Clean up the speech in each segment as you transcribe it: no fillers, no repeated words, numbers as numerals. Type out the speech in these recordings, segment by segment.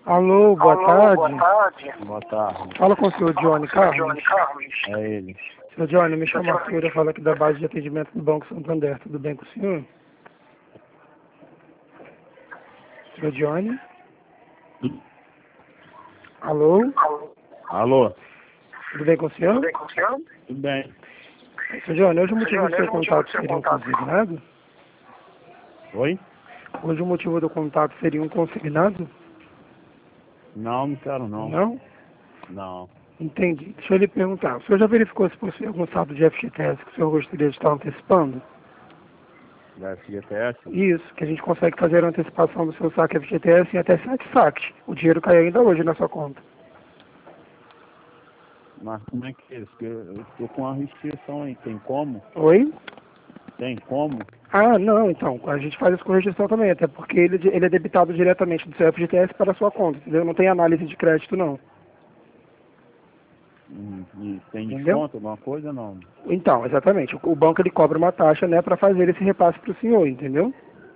Alô, boa tarde. Boa tarde. Fala com o senhor Johnny Carlos. É ele. Senhor Johnny, me chama Arthur, eu falo aqui da base de atendimento do Banco Santander. Tudo bem com o senhor? Senhor Johnny? Alô? Alô? Tudo bem com o senhor? Tudo bem. Senhor Johnny, hoje o motivo do seu contato seria um consignado? Oi? Hoje o motivo do contato seria um consignado? Não quero não. Não? Não. Entendi. Deixa eu lhe perguntar. O senhor já verificou se possui algum saldo de FGTS que o senhor gostaria de estar antecipando? Da FGTS? Isso, que a gente consegue fazer a antecipação do seu saque FGTS em até 7 saques. O dinheiro cai ainda hoje na sua conta. Mas como é que é isso? Porque eu tô com uma restrição aí. Tem como? Oi? Tem como? Ah, não, então, a gente faz isso com restrição também, até porque ele é debitado diretamente do seu FGTS para a sua conta, entendeu? Não tem análise de crédito, não. E tem Entendeu? desconto, alguma coisa não? Então, exatamente, o banco ele cobra uma taxa, né, para fazer esse repasse para o senhor, entendeu?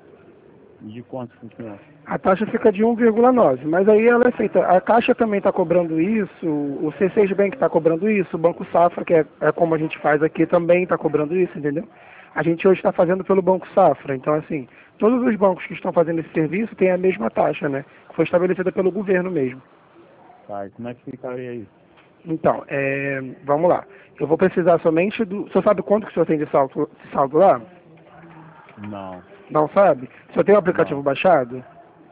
E de quanto funciona? A taxa fica de 1,9, mas aí ela é feita. A Caixa também está cobrando isso, o C6 Bank está cobrando isso, o Banco Safra, que é como a gente faz aqui, também está cobrando isso, entendeu? A gente hoje está fazendo pelo Banco Safra, então assim, todos os bancos que estão fazendo esse serviço têm a mesma taxa, né? Que foi estabelecida pelo governo mesmo. Tá, e como é que ficaria isso? Então, vamos lá. Eu vou precisar somente do... O senhor sabe quanto que o senhor tem de saldo lá? Não. Não sabe? O senhor tem o aplicativo Não. baixado?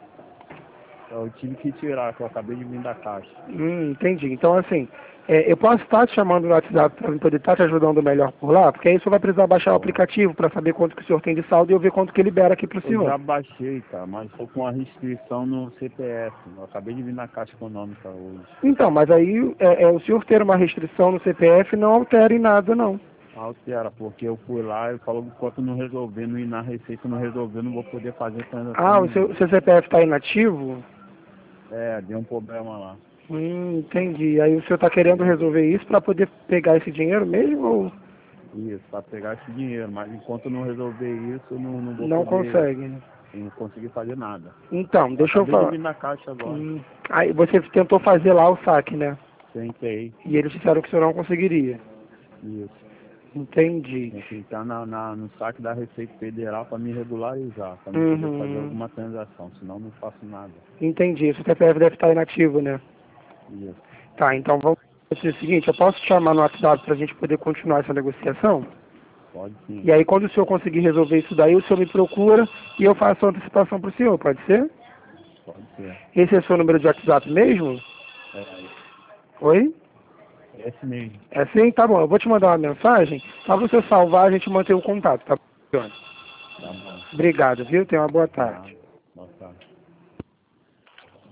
Eu tive que tirar, que eu acabei de vir da caixa. Entendi. Então, assim, eu posso estar te chamando no WhatsApp para poder estar te ajudando melhor por lá, porque aí o senhor vai precisar baixar o aplicativo para saber quanto que o senhor tem de saldo e eu ver quanto que libera aqui para o Eu senhor. já baixei, tá? Mas estou com uma restrição no CPF. Eu acabei de vir na Caixa Econômica hoje. Então, mas aí o senhor ter uma restrição no CPF não altera em nada, não. Altera, porque eu fui lá e falou que enquanto não resolver, não ir na Receita, não resolver, não vou poder fazer transação Ah, o nenhuma. seu CPF está inativo? Deu um problema lá. Entendi. Aí o senhor está querendo resolver isso para poder pegar esse dinheiro mesmo ou Isso, para pegar esse dinheiro, mas enquanto não resolver isso, eu não vou não poder, consegue, né? não conseguir fazer nada. Então, Eu deixa eu acabei de falar. vir na Caixa agora. Aí você tentou fazer lá o saque, né? Tentei, E eles disseram que o senhor não conseguiria. isso. Entendi. Tem que entrar no saque da Receita Federal para me regularizar, para me poder fazer alguma transação, senão não faço nada. Entendi. O CPF deve estar inativo, né? Isso, Tá, então vamos fazer o seguinte, eu posso te chamar no WhatsApp para a gente poder continuar essa negociação? pode sim, E aí quando o senhor conseguir resolver isso daí, o senhor me procura e eu faço a antecipação para o senhor, pode ser? pode ser. Esse é o seu número de WhatsApp mesmo? É Oi? esse mesmo. É sim? Tá bom, eu vou te mandar uma mensagem, para você salvar, a gente manter o contato, tá bom? Tá bom. Obrigado, viu? Tenha uma boa Tá. tarde. Boa tarde.